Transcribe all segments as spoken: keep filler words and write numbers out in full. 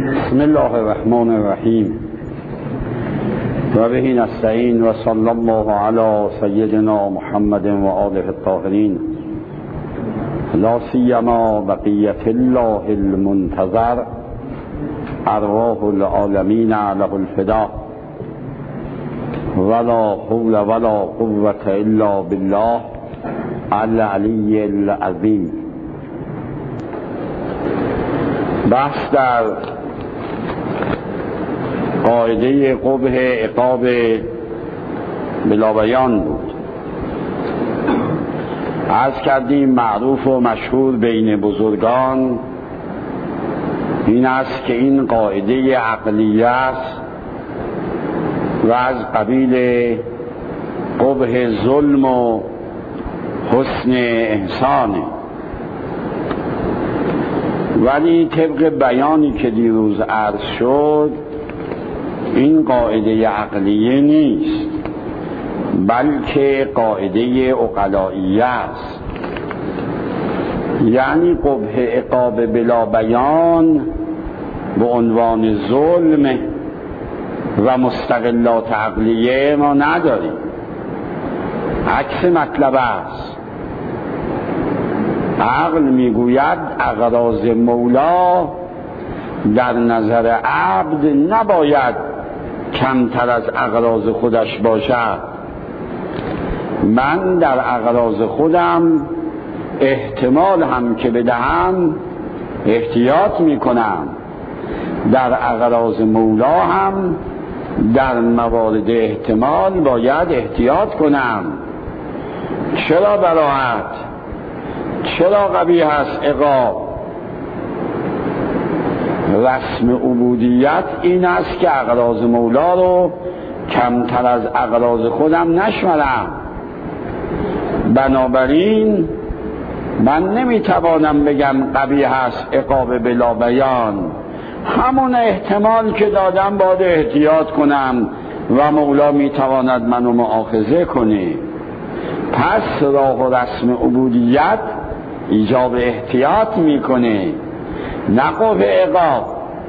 بسم الله الرحمن الرحیم و به نستعین و صلی الله علی سیدنا محمد و آله الطاهرین لا سیما بقیت الله المنتظر ارواح العالمین له الفدا ولا حول ولا قوة الا بالله العلی العظیم. بحث در قاعده قبح عقاب بلابیان بود. عرض کردیم معروف و مشهور بین بزرگان این است که این قاعده عقلیه است و از قبیل قبح ظلم و حسن احسانه، ولی طبق بیانی که دیروز عرض شد این قاعده عقلیه نیست بلکه قاعده عقلائیه است. یعنی قبح عقاب بلا بیان به عنوان ظلم و مستقلات عقلیه ما نداریم، عکس مطلب است. عقل میگوید اغراض مولا در نظر عبد نباید کمتر از اغراض خودش باشد. من در اغراض خودم احتمال هم که بدهم احتیاط میکنم، در اغراض مولا هم در موارد احتمال باید احتیاط کنم. چرا براحت؟ چرا قبیح است عقاب؟ رسم عبودیت این است که اغراض مولا رو کمتر از اغراض خودم نشمرم. بنابراین من نمیتوانم بگم قبیح است عقاب بلا بیان، همون احتمال که دادم باید احتیاط کنم و مولا میتواند منو مؤاخذه کنه. پس راه و رسم عبودیت ایجاب احتیاط میکنه، نه قبح عقاب.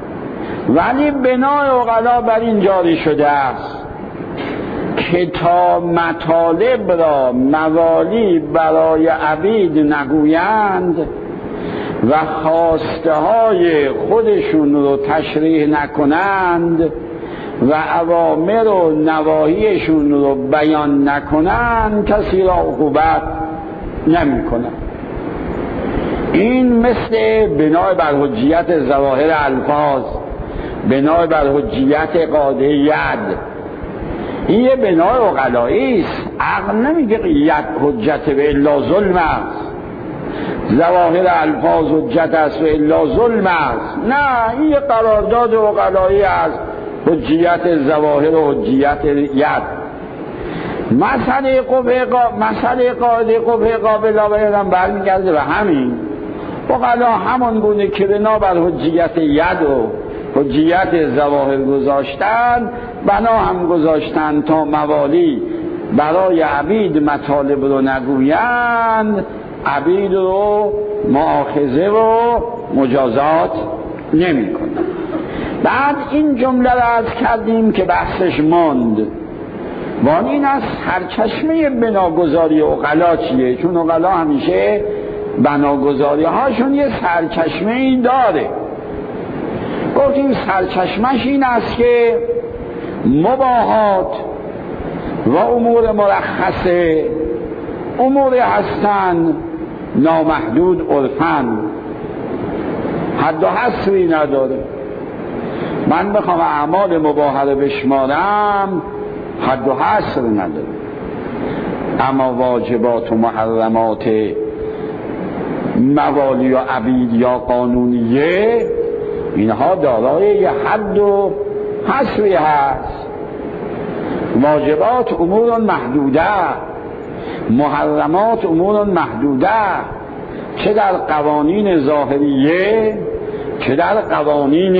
ولی بنای عقلا بر این جاری شده است که تا مطالب را موالی برای عبید نگویند و خواسته های خودشون رو تشریح نکنند و اوامر و نواهیشون رو بیان نکنند کسی را عقوبت نمی کنند. این مثل بنای بر حجیت ظواهر الفاظ، بنای بر حجیت قاعده ید. این یه بنای عقلایی است. عقل نمیگه ید حجت به الا ظلم است، ظواهر الفاظ حجت است و الا ظلم است. نه، این یه قرارداد عقلایی است، حجیت ظواهر و حجیت ید. مسئله قبح مسئله قاعده قبح قابل آوردن برمیگرده به همین. عقلا همون گونه که بنا بر حجیت ید و حجیت ظواهر گذاشتن، بنا هم گذاشتن تا موالی برای عبید مطالب رو نگویند، عبید رو مؤاخذه و مجازات نمی کنند. بعد این جمله را عرض کردیم که بحثش ماند. وان این از سرچشمه بناگذاری عقلا چیه؟ چون عقلا همیشه بناگذاری هاشون یه سرچشمه ای داره. گفتیم سرچشمش این است که مباحات و امور مرخصه امور هستن نامحدود عرفن، حد و حصری نداره. من بخوام اعمال مباحه رو بشمارم حد و حصر نداره، اما واجبات و محرمات موالی و عبید یا قانونیه اینها دارای یه حد و حصری هست. واجبات امور محدوده، محرمات امور محدوده، چه در قوانین ظاهریه چه در قوانین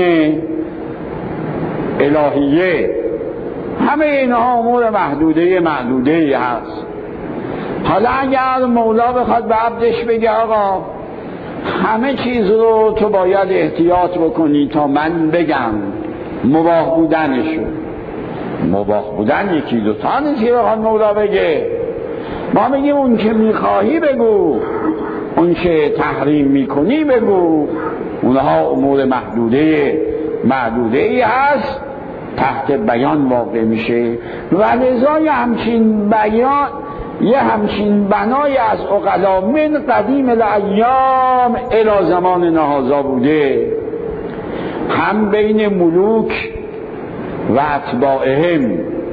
الهیه، همه اینها امور محدوده محدوده هست. حالا اگر مولا بخواد به عبدش بگه آقا همه چیز رو تو باید احتیاط بکنی تا من بگم مباح بودنشو. مباح بودن یکی دو تا نیست که بخواد مولا بگه. ما میگیم اون که میخواهی بگو، اون که تحریم میکنی بگو. اونها امور محدوده محدوده ای هست، تحت بیان واقع میشه. و لذا یه همچین بیان، یه همچین بنای از عقلا من قدیم الایام الی زمان نهازا بوده، هم بین ملوک و اتباعهم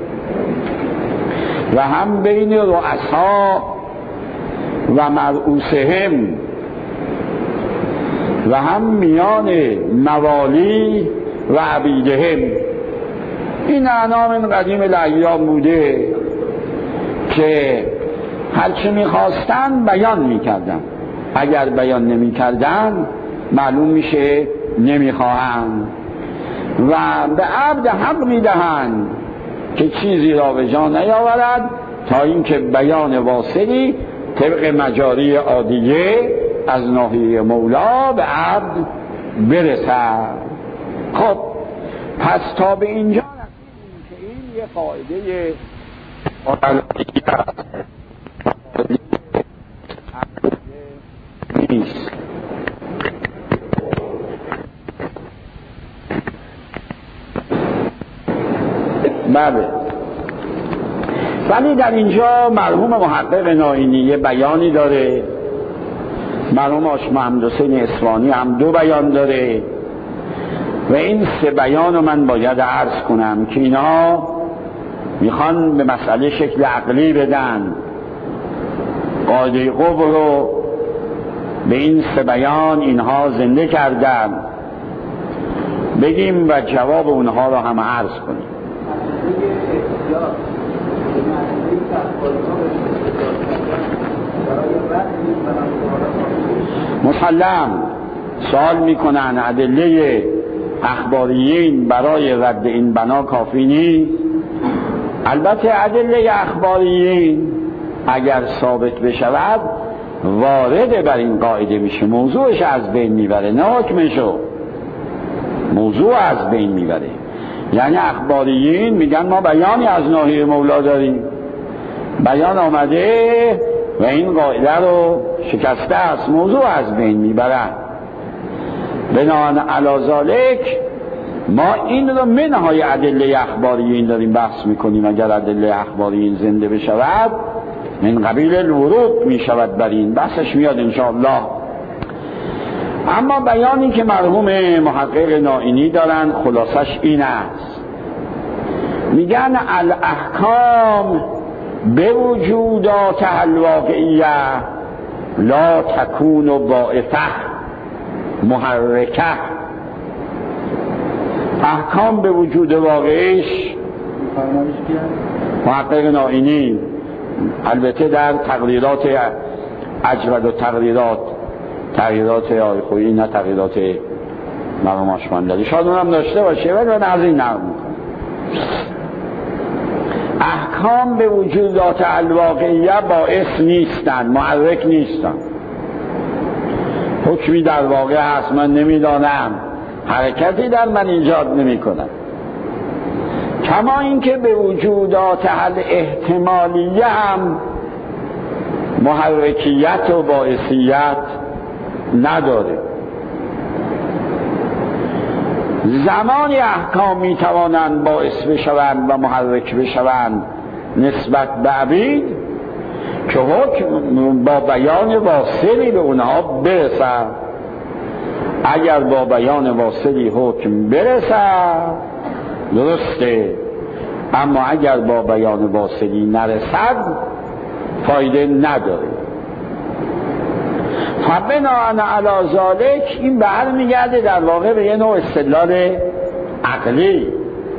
و هم بین رؤسا و مرؤوسهم و هم میان موالی و عبیدهم. این اعنا من قدیم الایام بوده که هرچه میخواستن بیان میکردن، اگر بیان نمیکردن معلوم میشه نمیخواهند و به عبد حق میدهند که چیزی را به جا نیاورد تا اینکه بیان واصلی طبق مجاری عادیه از ناحیه مولا به عبد برسد. خب پس تا به اینجا رسیدیم که این یه قاعده نیست. بله، ولی در اینجا مرحوم محقق نائینی یه بیانی داره، مرحوم آش محمد حسین اصفهانی هم دو بیان داره و این سه بیان رو من باید عرض کنم که اینا میخوان به مسئله شکل عقلی بدن. قاعده قبر رو به این سه بیان اینها زنده کردن، بگیم و جواب اونها رو هم عرض کنیم. مسلم سوال میکنن ادله اخباریین برای رد این بنا کافی نیست. البته ادله اخباریین اگر ثابت بشود وارد بر این قاعده میشه، موضوعش از بین میبره، نه حکمشو، موضوع از بین میبره. یعنی اخباریین میگن ما بیانی از ناحیه مولا داریم، بیان آمده و این قاعده رو شکسته است، موضوع از بین میبرن. بنابراین علی ذالک ما این رو منهای ادله اخباریین داریم بحث میکنیم. اگر ادله اخباریین زنده بشود من قبیل الورود میشود بر این، بحثش میاد انشاءالله. اما بیانی که مرحوم محقق نائینی دارن خلاصش این است، میگن الاحکام به وجودات الواقعیه لا تکون باعثه محرکه. احکام به وجود واقعیش محقق نائینی البته در تقریرات اجود و تقریرات تغییرات آی خویی، نه تغییرات مرحوم آشمندلی، شاید اونم داشته باشه ولی من از این نقل میکنم. احکام به وجودات الواقعیه باعث نیستن، محرک نیستن. حکمی در واقع هست من نمیدانم، حرکتی در من ایجاد نمی کنم. کما اینکه به وجودات الاحتمالیه هم محرکیت و باعثیت نداره. زمانی احکام می توانند باعث بشوند و محرک بشوند نسبت به عبید که حکم با بیان واصلی به اونها برسد. اگر با بیان واصلی حکم برسد درسته، اما اگر با بیان واصلی نرسد فایده نداره. فبناء علی ذالک این برمیگرده در واقع به یه نوع استدلال عقلی.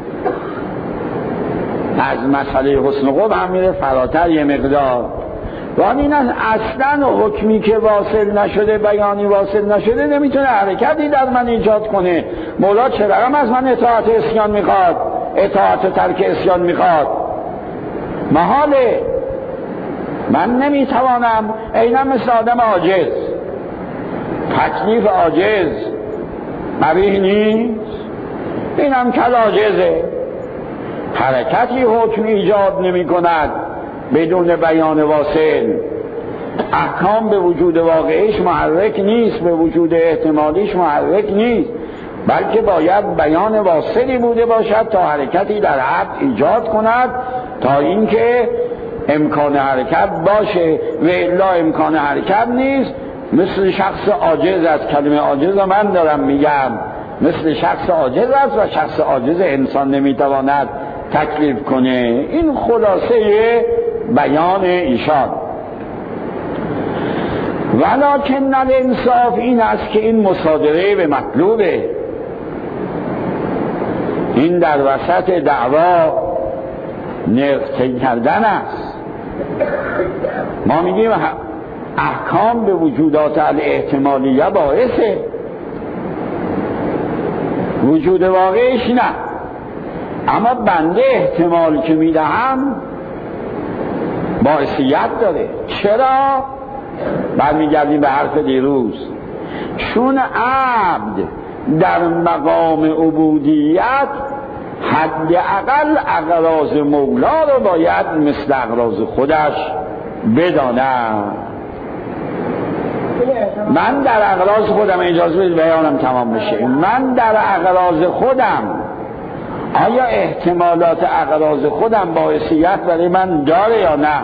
از مسئله حسن قبح هم میره فراتر یه مقدار. و این اصلا حکمی که واصل نشده، بیانی واصل نشده، نمیتونه حرکتی در من ایجاد کنه. مولا چرا هم از من اطاعت اسیان میخواد، اطاعت و ترک اسیان میخواد؟ محاله. من نمیتوانم، اینم مثل آدم عاجز، تکلیف عاجز قبیح نیست، این هم کل عاجزه. حرکتی حکم ایجاد نمی کند بدون بیان واصل. احکام به وجود واقعیش محرک نیست، به وجود احتمالیش محرک نیست، بلکه باید بیان واصلی بوده باشد تا حرکتی در حد ایجاد کند، تا اینکه امکان حرکت باشه، و الا امکان حرکت نیست. مثل شخص عاجز است، کلمه عاجز من دارم میگم، مثل شخص عاجز است و شخص عاجز انسان نمیتواند تکلیف کنه. این خلاصه بیان ایشان. ولکن الانصاف این است که این مصادره به مطلوبه. این در وسط دعوا نقطه کردن است. ما میگیم احکام به وجودات الاحتمالیه باعثه، وجود واقعیش نه. اما بنده احتمال که میدهم باعثیت داره. چرا؟ برمیگردیم به حرف دیروز. چون عبد در مقام عبودیت حداقل اغراض مولا رو باید مثل اغراض خودش بداند. من در اغراض خودم، اجازه بدید بیانم تمام بشه، من در اغراض خودم آیا احتمالات اغراض خودم باعثیت برای من داره یا نه؟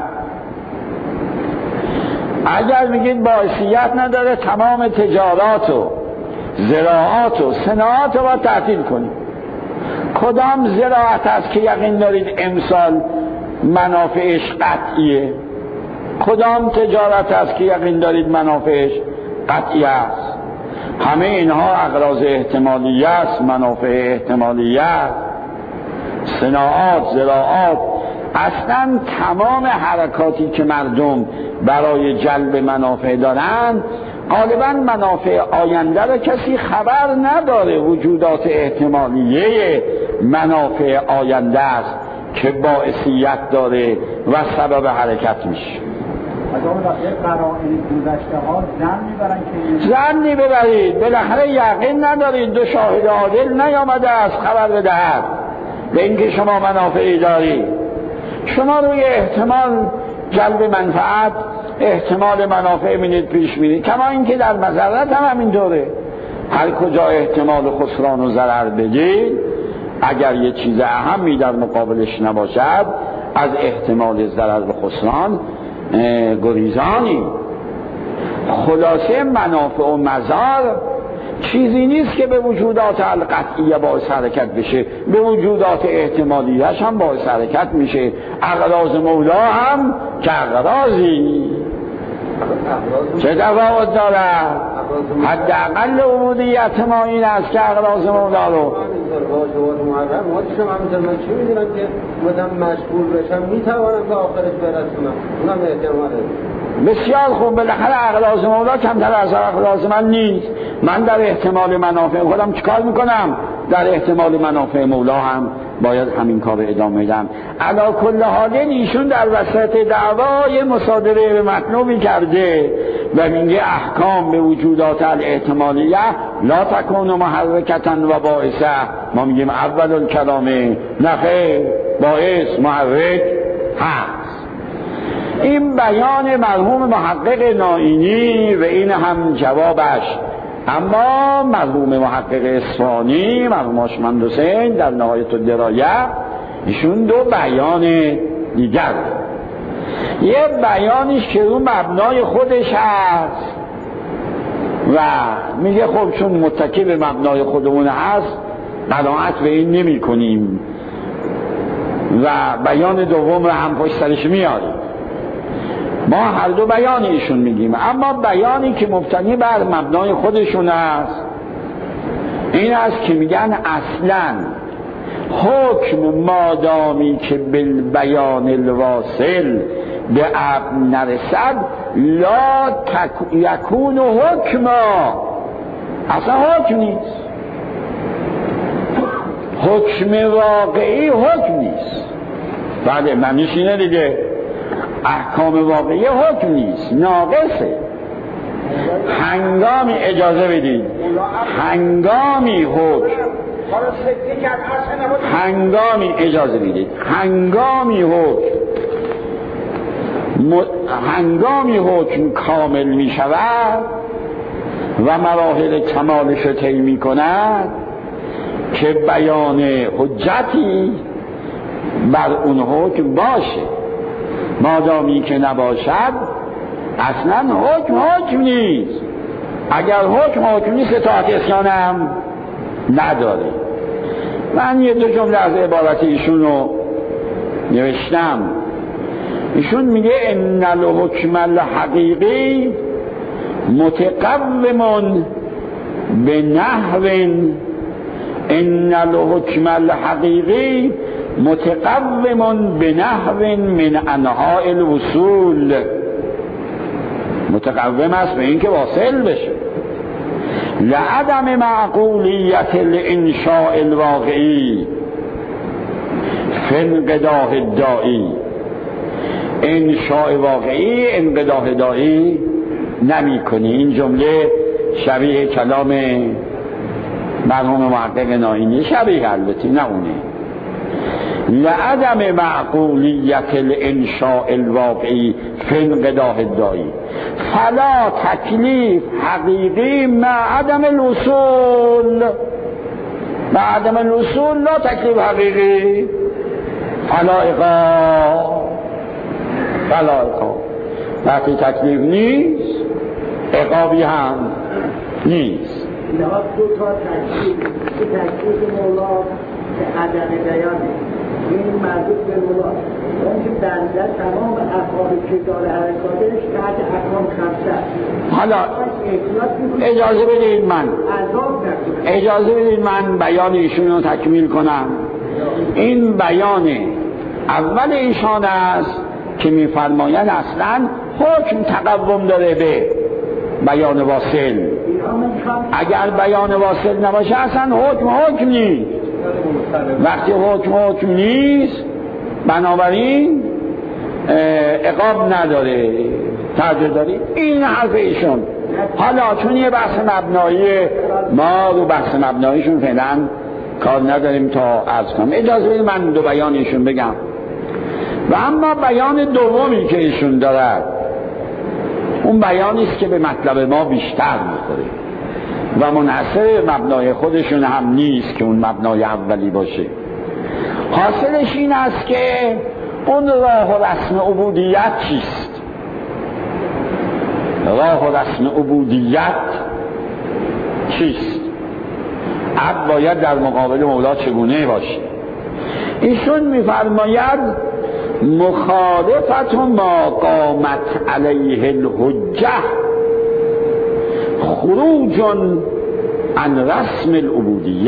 اگر میگید باعثیت نداره، تمام تجارات و زراعات و صناعات رو باید تعطیل کنید. کدام زراعت است که یقین دارید امسال منافعش قطعیه؟ کدام تجارت است که یقین دارید منافعش قطعی است؟ همه اینها اغراض احتمالیه است، منافع احتمالیه است. صناعات، زراعات، اصلا تمام حرکاتی که مردم برای جلب منافع دارند غالبا منافع آینده را کسی خبر نداره. وجودات احتمالیه منافع آینده است که باعثیت داره و سبب حرکت میشه. از اون وقتی قرائن گذشته ها زن میبرن که زن ببرید، بالاخره یقین ندارید، دو شاهد عادل نیامده است خبر بدهد به اینکه شما منافعی دارید. شما روی احتمال جلب منفعت، احتمال منافع میدید پیش میدید، کما اینکه در مضرت هم همینطوره. هر کجا احتمال خسران و ضرر بدید، اگر یه چیز اهمی در مقابلش نباشد، از احتمال ضرر و خسران گریزانی. خلاصه منافع و مضار چیزی نیست که به وجودات القطعیه باعث حرکت بشه، به وجودات احتمالیش هم باعث حرکت میشه. اغراض مولا هم که اغراضی چه تفاوت داره؟ حداقل عبودیت ما این است که اغراض مولا رو چی میدونم که مدام مشغول بشم میتوانم به آخرش برسونم، اونم احتماله. بسیار خوب، بالاخره اغراض مولا کمتر از اغراض من نیست. من در احتمال منافع خودم چیکار میکنم؟ در احتمال منافع مولا هم باید همین کار رو ادامه بدم. علا کل حال ایشون در وسط دعوای مصادره به مطلوبی کرده و میگه احکام به وجودات الاحتمالیه لا تکون محرکتا و باعثه. ما میگیم اول الکلامه نخیر، باعث محرک هست. این بیان مرحوم محقق نائینی و این هم جوابش. اما مرحوم محقق اصفهانی، مرحوم هاشمند حسین در نهایت الدرایه، ایشون دو بیان دیگر، یه بیانیش که رو مبنای خودش هست و میگه خب چون متکی به مبنای خودمون هست قناعت به این نمی کنیم و بیان دوم رو هم پشت سرش میاریم. ما هر دو بیان ایشون میگیم، اما بیانی که مبتنی بر مبنای خودشون است این است که میگن اصلا حکم مادامی که بالبیان الواصل به عبد نرسد لا تک... یکون حکما، اصلا حکم نیست. حکم واقعی حکم نیست. بله معنیش اینه دیگه، احکام واقعی حکم نیست، ناقصه. هنگامی اجازه بدید هنگامی حکم هنگامی اجازه بدید هنگامی حکم م... هنگامی حکم کامل می شود و مراحل کمالش رو طی می کند که بیان حجتی بر اون حکم باشه. مادامی که نباشد اصلا حکم حکم نیست. اگر حکم حکم نیست اطاعت اسیان هم نداره. من یه دو جمله از عبارت ایشون رو نوشتم. ایشون میگه ان الحکم الحقیقی متقوم به نحو ان الحکم الحقیقی متقوم به نحو من انواع الوصول. متقوم است به این که واصل بشه. لعدم معقولیت الانشاء الواقعی فی انقداح الداعی. انشاء واقعی انقداح داعی نمی کنی. این جمله شبیه کلام مرحوم محقق ناینی، شبیه البته نه اونه. لعدم معقولیت الانشاء الواقعی فی انقداح الداعی فلا تکلیف حقیقی مع عدم الوصول. مع عدم الوصول لا تکلیف حقیقی فلا اقا فلا اقا. وقتی تکلیف نیست عقابی هم نیست. لحاظ دو تا تکلیف که تکلیف مولا که عدم بیانه این مربوط به مولا اون که بنده تمام افعال که داره حرکاتش تحت احکام خمسه. حالا اجازه بدید من اجازه بدید من بیان ایشون رو تکمیل کنم. این بیان اول ایشان است که میفرمایند اصلا حکم تقوم داره به بیان واصل. اگر بیان واصل نباشه اصلا حکم حکم نیست. وقتی حکم حکم نیست بنابراین عقاب نداره. توجه داری؟ این حرف ایشون. حالا چون یه بحث مبنایی ما رو بحث مبناییشون فعلا کار نداریم تا عرض کنم. اجازه بدید من دو بیان ایشون بگم. و اما بیان دومی که ایشون دارد اون بیانی است که به مطلب ما بیشتر میخوره و منحصر مبنای خودشون هم نیست که اون مبنای اولی باشه. حاصلش این است که اون راه و رسم عبودیت چیست؟ راه و رسم عبودیت چیست؟ عبد باید در مقابل مولا چگونه باشه؟ ایشون میفرماید مخالفت ما قامت علیه الحجه خروج عن رسم العبودیه.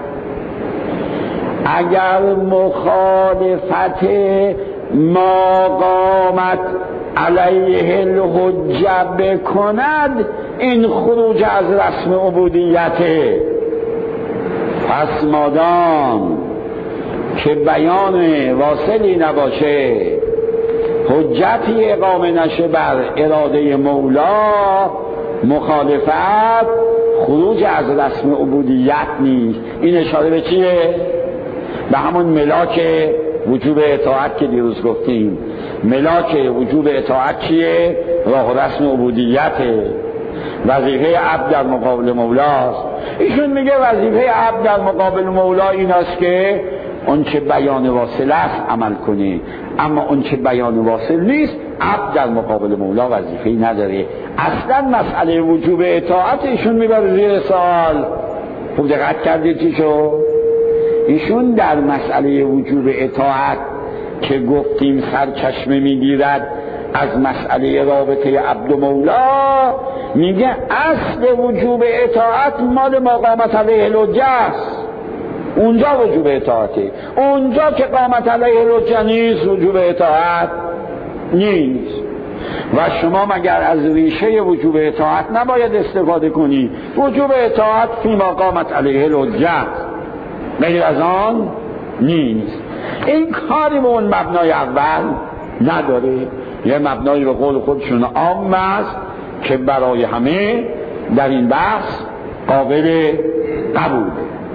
اگر مخالفت ما قامت علیه الحجه بکند این خروج از رسم عبودیته. پس مادام که بیان واصلی نباشه حجتی اقامه نشه بر اراده مولا مخالفت خروج از رسم عبودیت نیست. این اشاره به چیه؟ به همون ملاک وجوب اطاعت که دیروز گفتیم. ملاک وجوب اطاعت چیه؟ راه و رسم عبودیته. وظیفه عبد در مقابل مولاست. ایشون میگه وظیفه عبد در مقابل مولا این است که اون چه بیان واصل است عمل کنه، اما اون چه بیان واصل نیست عبد در مقابل مولا وظیفه‌ای نداره. اصلا مسئله وجوب اطاعت ایشون میبره زیر سوال. خوب دقت کردید چی شد؟ ایشون در مسئله وجوب اطاعت که گفتیم سرچشمه میگیرد از مسئله رابطه عبد و مولا، میگه اصل وجوب اطاعت مال مقامت علیه الحجه است. اونجا وجوب اطاعته. اونجا که قامت علیه الحجه نیست وجوب اطاعت نیست. و شما مگر از ریشه وجوب اطاعت نباید استفاده کنی؟ وجوب اطاعت فیما قامت علیه الحجه، غیر از آن نیست. این کاری به اون مبنای اول نداره. یه مبنای به قول خودشون عام است که برای همه در این بحث قابل قبوله.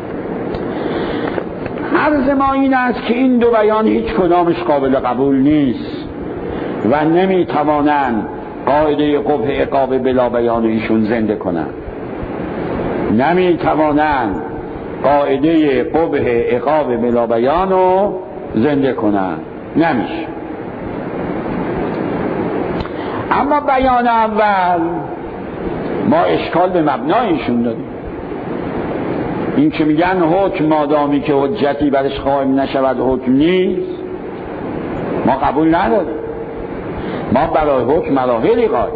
عرض ما این است که این دو بیان هیچ کدامش قابل قبول نیست و نمیتوانند قاعده قبح عقاب بلا بیان ایشون زنده کنند، نمیتوانند قاعده قبح عقاب بلا بیان رو زنده کنند، نمیشه. اما بیان اول ما اشکال به مبنایشون داریم. این که میگن حکم مادامی که حجتی برش قائم نشود حکم نیست، ما قبول نداریم. ما برای حکم مراحلی قائلیم.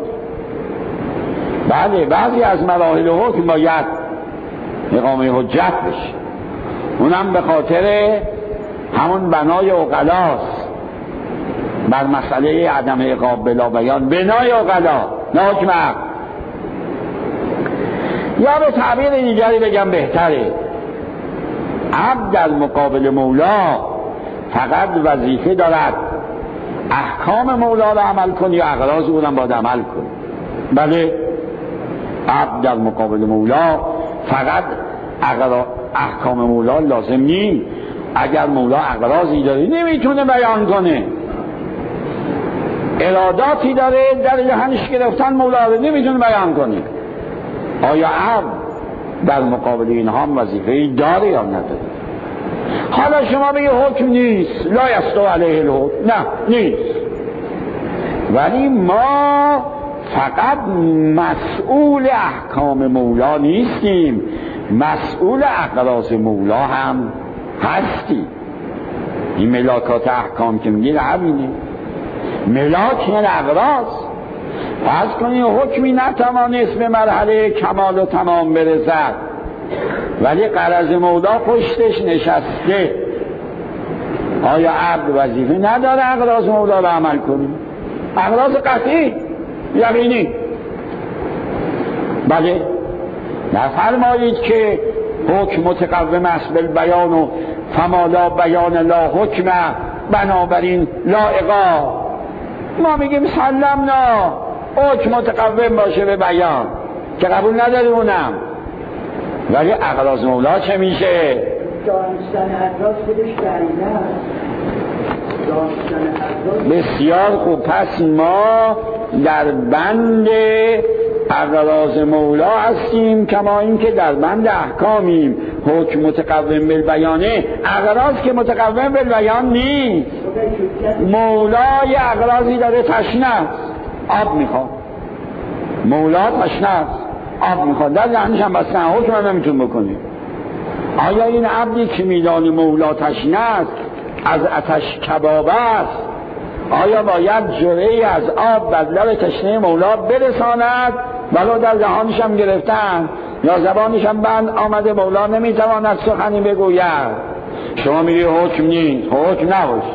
بله، بعضی از مراحل حکم باید اقامه حجت بشه، اونم به خاطر همون بنای عقلاست بر مسئله عدم عقاب بلا بیان، بنای عقلا نه حکم عقل. یا به تعبیر دیگری بگم بهتره، عبد در مقابل مولا فقط وظیفه دارد احکام مولا رو عمل کن یا اغراض اونم باید عمل کن. بله، عبد در مقابل مولا فقط احکام مولا لازم نیست. اگر مولا اغراضی داره نمیتونه بیان کنه، اراداتی داره در جهنش گرفتن مولا رو نمیتونه بیان کنه، آیا عبد در مقابل اینها هم وظیفه‌ای داره یا نداره؟ حالا شما بگید حکم نیست، لا یستو علیه الحکم، نه نیست، ولی ما فقط مسئول احکام مولا نیستیم، مسئول اغراض مولا هم هستیم. این ملاکات احکام که میگید همینه، ملاک یعنی اغراض. فرض کنید حکمی نتوانست به مرحله کمال و تمام برسد ولی غرض مولا پشتش نشسته، آیا عبد وظیفه نداره اغراض مولا رو عمل کنه؟ اغراض قطعی یقینی. بله، نفرمایید که حکم متقوم است بالبیان و فما لا بیان لا حکم، بنابراین لا عقاب. ما میگیم سلمنا، حکم متقوم باشه به بیان که قبول نداریم اونم، ولی اغراض مولا چه میشه؟ دانستن اغراض خودش دلیل است. بسیار خوب، پس ما در بند اغراض مولا هستیم کما این که در بند احکامیم. حکم متقوم بالبیانه، اغراض که متقوم بالبیان نیست. مولا یه اغراضی داره، تشنه است، آب میخواد، مولا تشنه است، آب میخواد، در ذهنش هم بسته، حکم هم نمیتون بکنه. آیا این عبدی که میدانی مولا تشنه است، از آتش کباب است، آیا باید جرعه‌ای از آب بر لب تشنه مولا برساند ولو در دهانش هم گرفتن یا زبانش هم بند آمده مولا نمیتواند سخنی بگوید؟ شما میگی حکم نیست، حکم نباشه.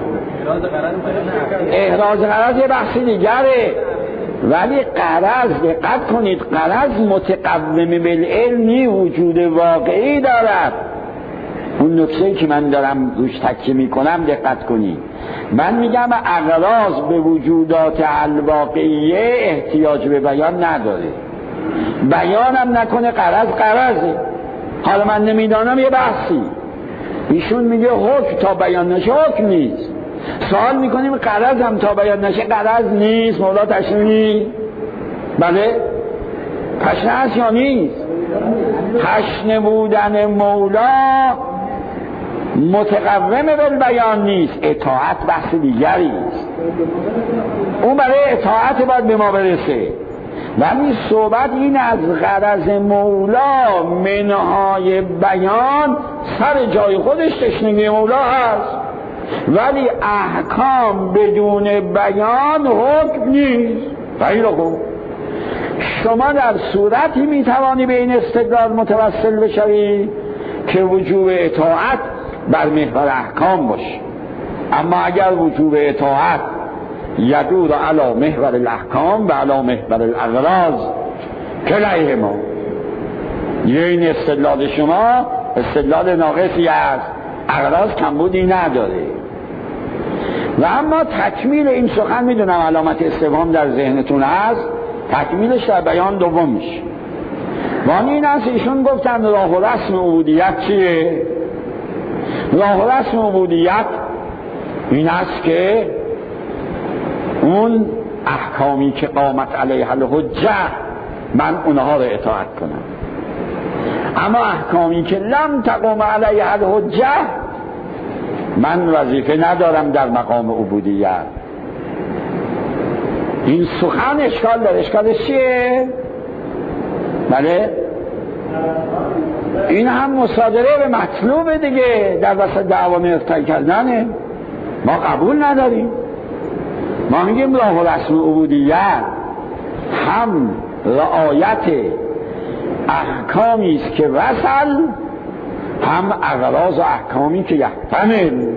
احراز غرض یه بحث دیگره، ولی غرض دقت کنید، غرض متقوم بالعلمی وجود واقعی دارد. اون نکته‌ای که من دارم روش تکیه میکنم دقت کنید، من میگم اغراض به وجودات الواقعیه احتیاج به بیان نداره، بیانم نکنه غرض غرضه. حالا من نمیدانم یه بحثی، ایشون میگه حکم تا بیان نشه حکم نیست، سوال میکنیم غرض هم تا بیان نشه غرض نیست، مولا تشنه نیست. بله، تشنه هست یا نیست؟ تشنه بودن مولا متقوم بالبیان نیست، اطاعت بحث دیگری است، اون برای اطاعت باید به ما برسه. ولی صحبت این از غرض مولا منهای بیان سر جای خودش تشنگی مولا هست، ولی احکام بدون بیان حکم نیست. خیلی خوب، شما در صورتی میتوانی به این استدلال متوسل بشوی که وجوب اطاعت بر محور احکام باشه، اما اگر وجوب اطاعت یدور علی محور الاحکام و علی محور الاغراض کلیه ما، این استدلال شما استدلال ناقصی است، اغراض کمبودی نداره. و اما تکمیل این سخن، میدونم علامت استفهام در ذهنتون هست، تکمیلش در بیان دوم میشه. وانی این است ایشون گفتن راه و رسم عبودیت چیه؟ راه و رسم عبودیت این است که اون احکامی که قامت علیه الحجه من اونها رو اطاعت کنم، اما احکامی که لم تقوم علیه الحجه من وظیفه ندارم در مقام عبودیت. این سخن اشکال داره. اشکالش چیه؟ بله این هم مصادره به مطلوب دیگه، در وسط دعوا مفتن کردنه. ما قبول نداریم. ما میگیم راه و رسم عبودیت هم رعایت احکامی است که وصل، هم اغراض و احکامی که یحتمل.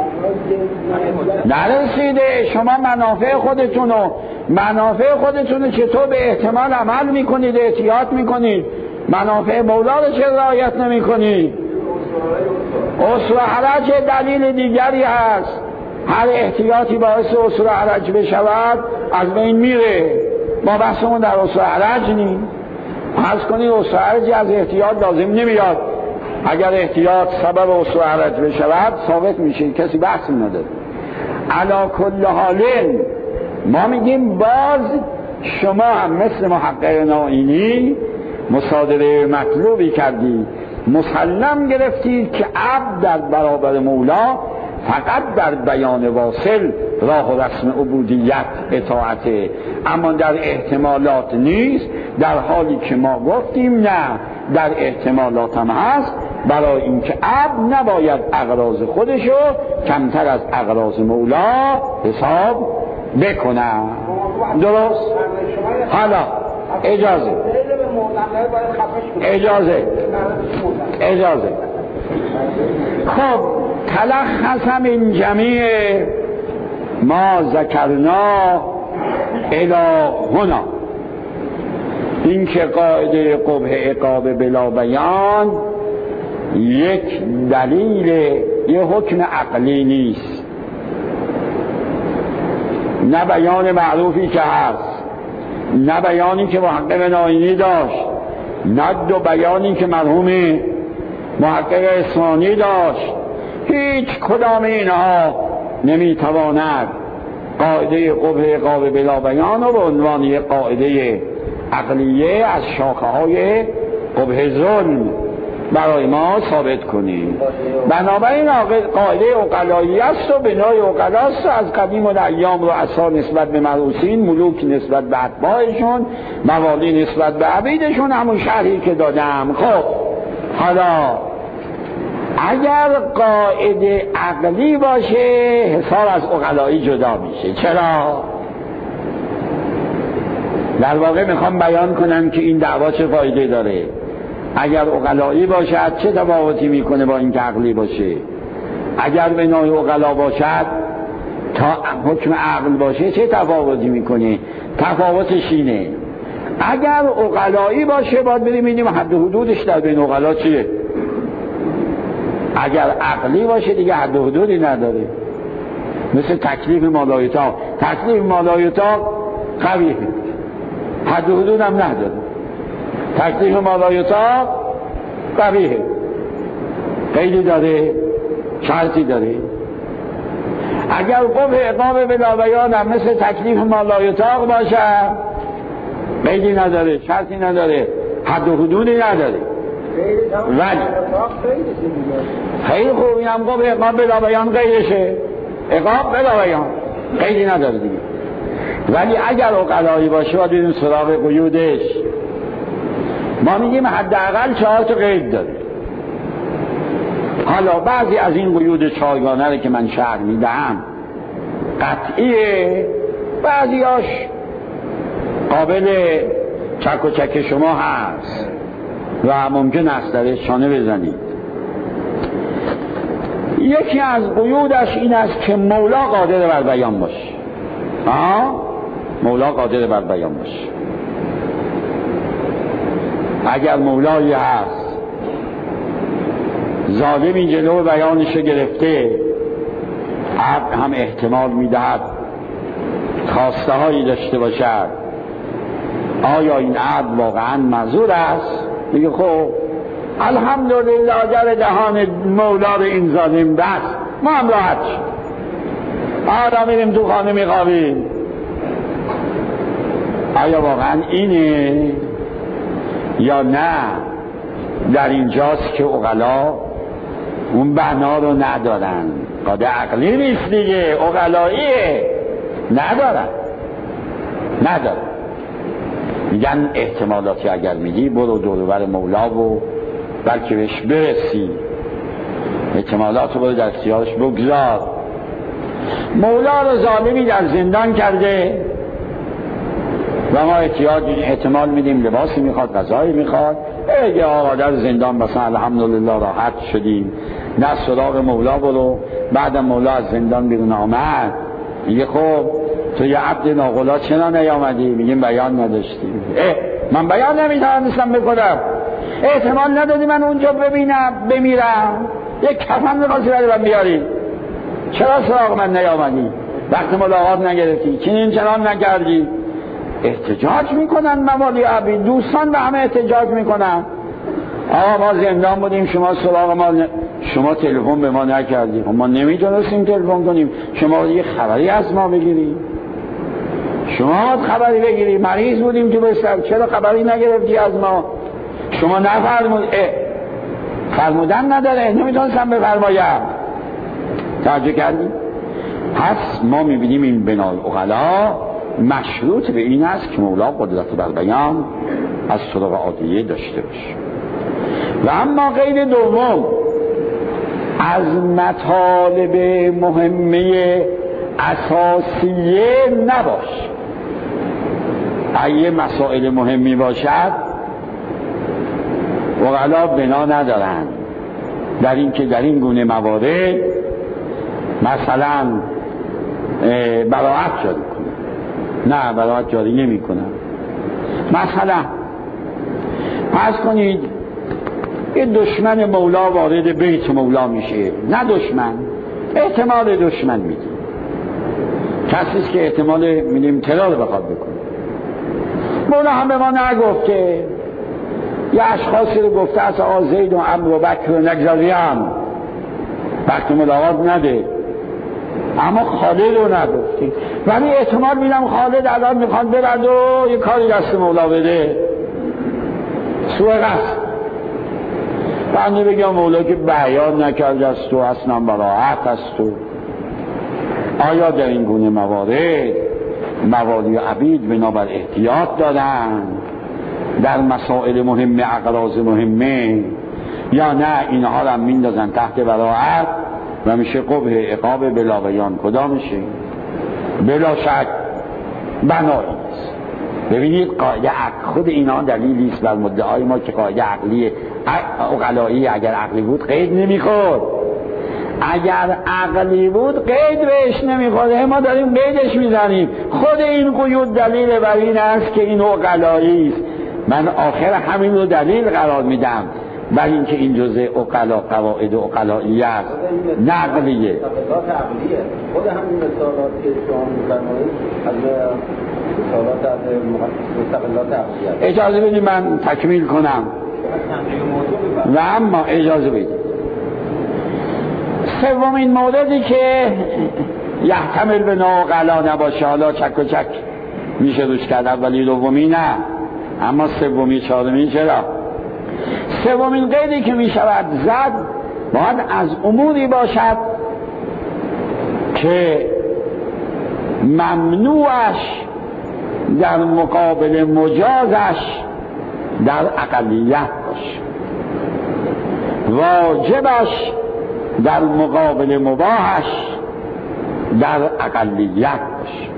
نرسیده شما منافع خودتونو منافع خودتونو چطور به احتمال عمل میکنید، احتیاط میکنید، منافع مولا رو چه رعایت نمیکنید؟ اصل و حرج دلیل دیگری هست. هر احتیاطی باعث اصل و حرج بشود از بین میره. ما بحثمون در اصل و حرج نیم. فرض کنید اصل و حرجی از احتیاط لازم نمیاد، اگر احتیاط سبب اصل و حرج بشود ثابت میشه، کسی بحثی نداره. علی کل حال ما میگیم باز شما هم مثل محقق نائینی مصادره مطلوبی کردید، مسلم گرفتید که عبد در برابر مولا فقط در بیان واصل راه و رسم عبودیت اطاعته، اما در احتمالات نیست، در حالی که ما گفتیم نه، در احتمالات هم هست، برای اینکه عبد نباید اغراض خودشو کمتر از اغراض مولا حساب بکنه. درست؟ حالا اجازه اجازه اجازه خب تلخص من جمیع ما ذکرنا الی هنا، این که قاعده قبح عقاب بلا بیان یک دلیل، یه حکم عقلی نیست، نه بیان معروفی که هست، نه بیانی که محقق نائینی داشت، نه دو بیانی که مرحوم محقق اصفهانی داشت. هیچ کدام اینها نمیتواند قاعده قبح عقاب بلا بیان رو به عنوان یک قاعده عقلیه از شاخه های قبح ظلم برای ما ثابت کنیم. بنابراین قاعده عقلایی است و بنای عقلاست و از قدیم الایام رو اصلا نسبت به مرؤوسین، ملوک نسبت به اتباعشون، موالی نسبت به عبیدشون، همون شرحی که دادم. خب حالا اگر قاعده عقلی باشه حساب از عقلایی جدا میشه. چرا؟ در واقع میخوام بیان کنم که این دعوا چه فایده داره. اگر عقلایی باشد چه تفاوتی میکنه با این که عقلی باشه؟ اگر به نوع عقلا باشد تا حکم عقل باشه چه تفاوتی میکنه؟ تفاوتش اینه اگر عقلایی باشه باید بریم ببینیم حد و حدودش در بین عقلا چیه. اگر عقلی باشه دیگه حد و حدودی نداره، مثل تکلیف مالایتا. تکلیف مالایتا قویه، حد و حدود هم نداره. تکلیف مالایتا قویه، قیدی داره، شرطی داره. اگر قبح عقاب بلا بیان هم مثل تکلیف مالایتا باشه، قیدی نداره، شرطی نداره، حد و حدودی نداره. ولی خیلی خوب، این هم قبح عقاب بلا بیان قیدشه، عقاب بلا بیان قیدی نداره دیگه. ولی اگر عقلایی باشه باید بریم سراغ قیودش. ما میگیم حداقل چهار تا قید داره. حالا بعضی از این قیود چهارگانه رو که من شرح میدهم قطعیه، بعضیاش قابل چک و چک شما هست و ممکن است درش شانه بزنید. یکی از قیودش این است که مولا قادر بر بیان باشه. آه؟ مولا قادر بر بیان باشه. اگر مولایی هست ظالمی جلو بیانش گرفته، عبد هم احتمال میدهد خواسته هایی داشته باشد آیا این عبد واقعا معذور است؟ میگه خب الحمدلله در دهان مولا رو این ظالم بست، ما هم راحت شد، آرا میریم تو خانه میخوابیم. آیا واقعا اینه یا نه؟ در اینجاست که عقلا اون بنا رو ندارن. قاعده عقلی نیست دیگه، عقلاییه، ندارن ندارن میگن احتمالاتی اگر میگی برو دورور مولا و بلکه بهش برسی، احتمالات رو برو در اختیارش بگذار. مولا رو ظالمی در زندان کرده و ما احتمال میدیم لباسی میخواد، غذایی میخواد، اگه آقا در زندان مثلا الحمدلله راحت شدیم، نه سراغ مولا برو. بعد مولا از زندان بیرون آمد میگه خب تو یه عبد ناقلا چرا نیامدی؟ میگیم بیان نداشتیم. اه من بیان نمیتونستم بکنم، احتمال ندادی من اونجا ببینم بمیرم، یک کفن میخواستی برای من بیاری، چرا سراغ من نیامدی؟ وقت ملاقات نگرفتی، چنین چنان نکردی. احتجاج میکنن موالی عبید، دوستان به همه احتجاج میکنن. آقا ما زندان بودیم، شما سراغ ما ن... شما تلفن به ما نکردی، ما نمیتونستیم تلفن کنیم، شما یه خبری از ما بگیری، شما خبری بگیری، مریض بودیم تو بستر، چرا خبری نگرفتی از ما؟ شما نفرمود اه. فرمودن نداره، نمیتونستم بفرمایم. توجه کردی؟ پس ما میبینیم این بنای عقلا مشروط به این است که مولا قدرت بر بیان از طرق عادیه داشته باشه. و اما قید دوم، از مطالب مهمه اساسیه نباش. اگه مسائل مهمی باشد عقلا بنا ندارن در این که در این گونه موارد مثلا براعت جاری کنن. نه، براعت جاری نمی کنن. مثلا پس کنید یه دشمن مولا وارد بیت مولا میشه، نه دشمن، احتمال دشمن میدیم، کسیست که احتمال میدیم ترور بخواد بکنه. مولا هم به ما نگفته، یه اشخاصی رو گفته از آزید و عمرو و بکر و نگذاریم وقت ملاقات نده، اما خالد رو نگفتی. ولی احتمال میدم خالد الان میخواد برد و یه کاری دست مولا بده، سوء قصد. بنده بگم مولا که بیان نکرده است و اصلا براحت است. و آیا در این گونه موارد موالی و عبید بنابر احتیاط دادن در مسائل مهمه، اغراض مهمه، یا نه اینها را میندازن تحت براحت و میشه قبح عقاب بلا بیان؟ کدامشه؟ بلا شک بنایی است. ببینید قاعده خود اینا دلیلی است بر مدعای ما که قاعده عقلی عقلایی اگر عقلی بود قید نمیخورد، اگر عقلی بود قید بهش نمیخورد. ما داریم قیدش میزنیم. خود این قیود دلیل بر این است که این عقلایی است. من آخر همین رو دلیل قرار میدم بر این که این جزء عقلا قواعد عقلایی است، نقلیه. خود همین مثالات که شما می‌فرمایید از مثالات از مستقلات عقلیه. اجازه بدید من تکمیل کنم و اما اجازه بدید سومین موردی که یحتمل به ناقلا نباشه، حالا چک و چک میشه روش کرد، اولی دومی نه، اما سومی چهارمی چرا؟ سومین قیدی که میشود زد باید از اموری باشد که ممنوعش در مقابل مجازش در اقلیت باشه، واجبش در مقابل مباحش در اقلیت باشه.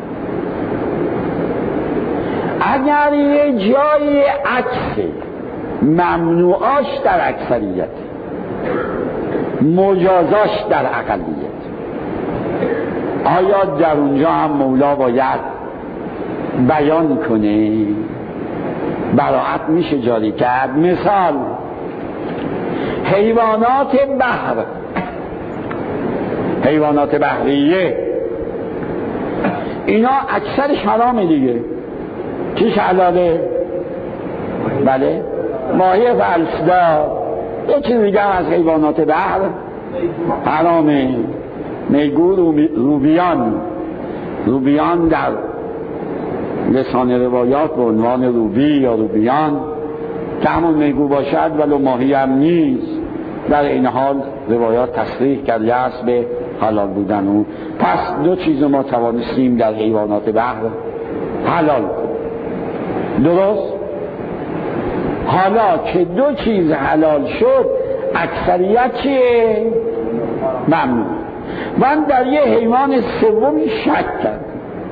اگر یه جای عکس ممنوعاش در اکثریت، مجازاش در اقلیت، آیا در اونجا هم مولا باید بیان کنه؟ براعت میشه جاری کرد. مثال حیوانات بحر، حیوانات بحریه، اینا اکثرش حرامه دیگه. چیش حلاله؟ بله ماهی فلسدار، یه چیز دیگه از حیوانات بحر حرامه. میگو روبیان، روبیان در لسان روایات به عنوان روبی یا روبیان که همون میگو باشد ولو ماهی هم نیست، در این حال روایات تصریح کرده است به حلال بودن اون. پس دو چیز ما توانستیم در حیوانات بحر حلال کنیم. درست؟ حالا که دو چیز حلال شد اکثریت چیه؟ ممنون. من در یه حیوان سومی شک کردم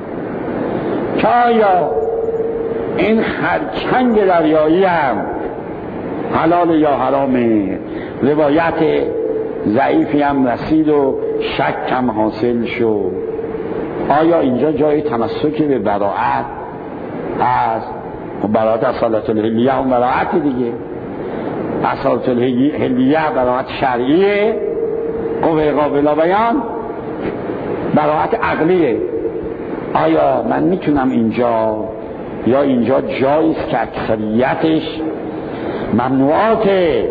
که آیا این خرچنگ دریایی هم حلال یا حرامه؟ روایت ضعیفی هم رسید و شک هم حاصل شد. آیا اینجا جای تمسک به براعت از براعت اصالت الهلیه هم براعت دیگه، اصالت الهلیه براعت شرعیه، قوه قابل بیان براعت عقلیه. آیا من میتونم اینجا یا اینجا جاییست که اکثریتش ممنوعات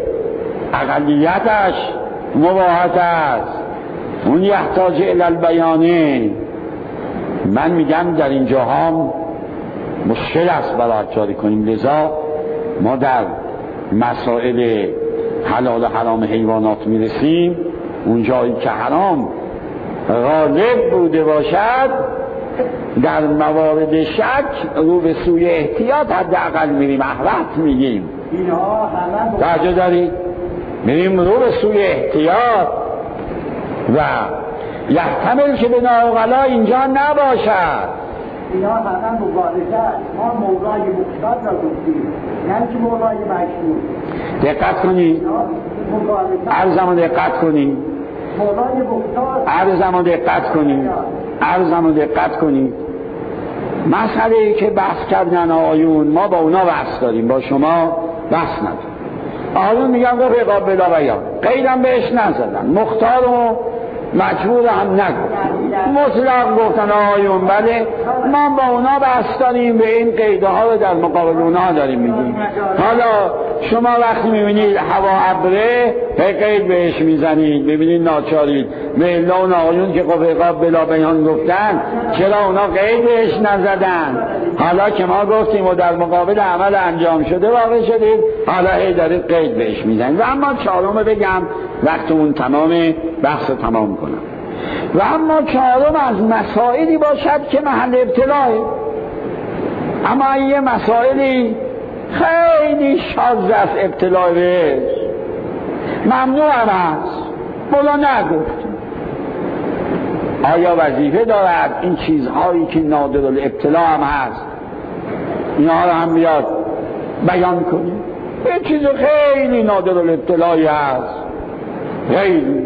اقلیتش مباحت است، اون یحتاج الی البیانه؟ من میگم در اینجا هم مشکل است براعت جاری کنیم. لذا ما در مسائل حلال و حرام حیوانات میرسیم اون جایی که حرام غالب بوده باشد در موارد شک رو به سوی احتیاط حداقل میریم، احوط میگیم. توجه دارید؟ میریم رو به سوی احتیاط و یحتمل که به ناغلا اینجا نباشد. اینا همه مبارزه. ما مولای مقتاد را گفتیم، نه که مولای مشهور. دقت کنید، عرضمو دقت کنید، مولای مقتاد عرضمو دقت کنید، عرضمو دقت کنید. مسئله ای که بحث کردن آیون ما با اونا بحث داریم، با شما بحث نداریم. آیون میگن گفت عقاب بلا بیان، قیدم بهش نزدن، مختار و مجبور هم نگفت، مطلق گفتن آیون. بله ما با اونا بحث داریم، به این قیده ها رو در مقابل اونا داریم میگیم. حالا شما وقتی میبینید هوا ابره قید بهش میزنید، ببینید ناچارید به الا اون آیون که قوه عقاب بلا بیان گفتن چرا اونا قید بهش نزدن؟ حالا که ما گفتیم و در مقابل عمل انجام شده واقع شدید، حالا هی دارید قید بهش میزنید. و اما چهارم بگم وقت اون تمام بحث تمام کنم. و اما چهارم از مسائلی باشد که محل ابتلاه، اما یه مسائلی خیلی شاذ است ابتلا بهش، ممنوع هم هست، بلا نگفت. آیا وظیفه دارد این چیزهایی که نادر الابتلا هم هست اینا رو هم بیاد بیان کنیم؟ یه چیز خیلی نادر الابتلایی هست، خیلی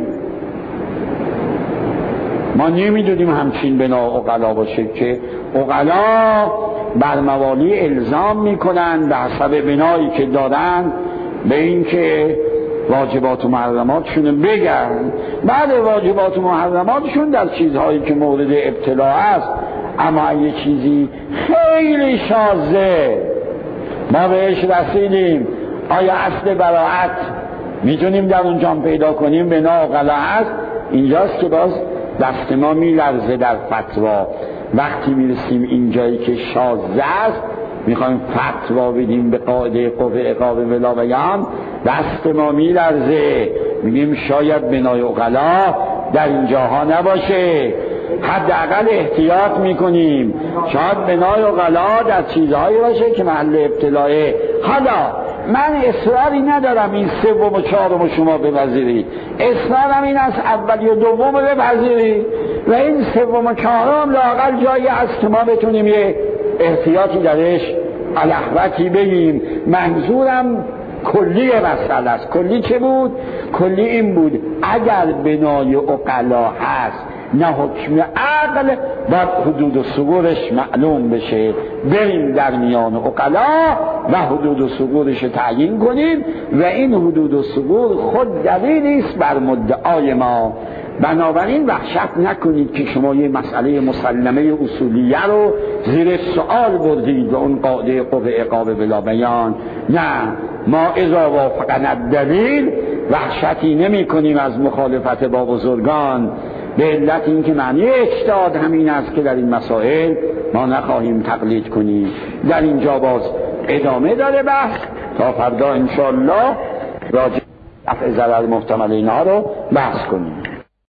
ما نمیدونیم همچین بنا عقلا باشه که عقلا بر موالی الزام میکنن به حسب بنایی که دادن به این که واجبات و محرماتشون بگن. بعد واجبات و محرماتشون در چیزهایی که مورد ابتلا است، اما یه چیزی خیلی شاذه ما بهش رسیدیم، آیا اصل براعت میتونیم در اونجا پیدا کنیم؟ بنا عقلا هست. اینجاست که باز دست ما میلرزه در فتوا. وقتی میرسیم اینجایی که شاذ است میخوایم فتوا بدیم به قاعده قوه عقاب بلا بیان، دست ما میلرزه، میگیم شاید بنای عقلا در اینجاها نباشه، حداقل احتیاط میکنیم، شاید بنای عقلا در چیزهایی باشه که محل ابتلاه. حالا من اصراری ندارم این سوم و چهارم شما بپذیرید، اصرارم این است اولی و دوم بپذیرید و این سوم و چهارم لااقل جایی هست که ما بتونیم یه احتیاطی درش الاحوتی بگیم. منظورم کلی مسئله است. کلی چه بود؟ کلی این بود اگر بنای عقلا هست نه حکم عقل، باید حدود و ثغورش معلوم بشه، بریم در میان عقلا و حدود و ثغورش تعیین کنیم و این حدود و ثغور خود دلیلی است بر مدعای ما. بنابراین وحشت نکنید که شما یه مسئله مسلمه اصولیه رو زیر سؤال بردید و اون قاعده قوه عقاب بلا بیان. نه، ما اذا وافقنا الدلیل وحشتی نمی کنیم از مخالفت با بزرگان، به علت این که معنی اجتهاد همین است که در این مسائل ما نخواهیم تقلید کنیم. در اینجا باز ادامه داره بحث تا فردا انشاءالله راجع دفع ضرر محتمل اینها رو بحث کنیم.